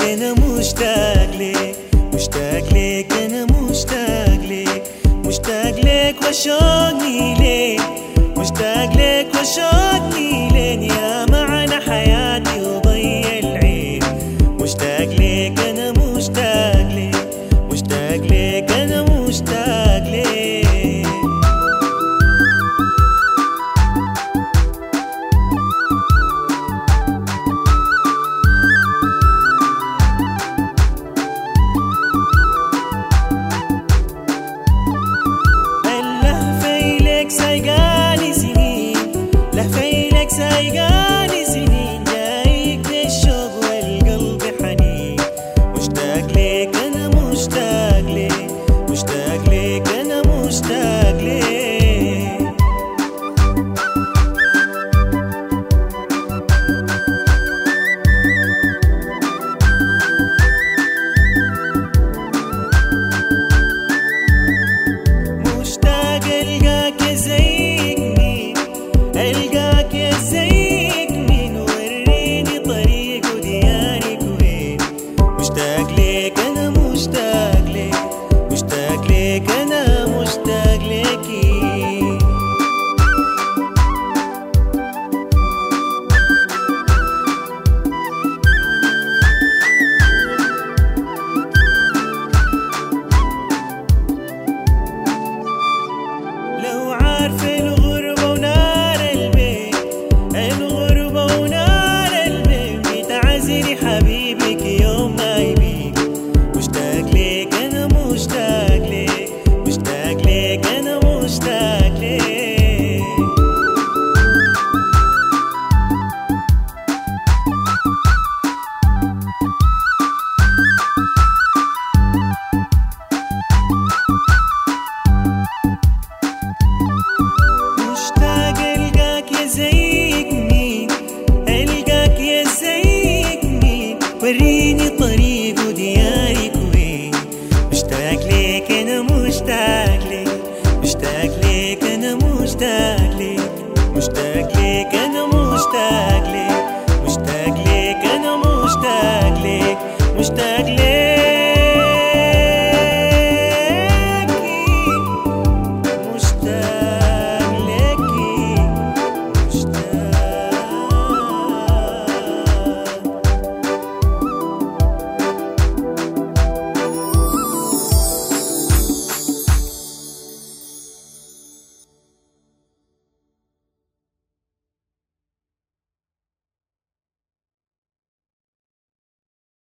انا مشتاق لك، مشتاق لك، انا مشتاق لك، مشتاق لك وشوقني لك، مشتاق لك وشوقني لين يا معنى حياتي وضي العين. مشتاق لك انا مشتاق لك، مشتاق لك، انا مشتاق لك. سايقاني سنين، لهفيلك سايقاني سنين، جايك بالشوق والقلب حنين. مشتاق لك انا مشتاق لك، مشتاق لك، انا مشتاق لك. مشتاق القاك يا زيك مين، القاك يا زيك مين، وريني طريق وديانك وين. مشتاق لك انا مشتاق لك، مشتاق لك، انا مشتاق لكي. لو عارف الغربة ونار البيت، الغربة ونار البيت، بتعزني حبيبك يوم ما يبيك. مشتاق لك انا مشتاق لك، مشتاق لك، انا مشتاق لك. مشتاق القاك يا زيك مين، القاك يا زيك مين، وريني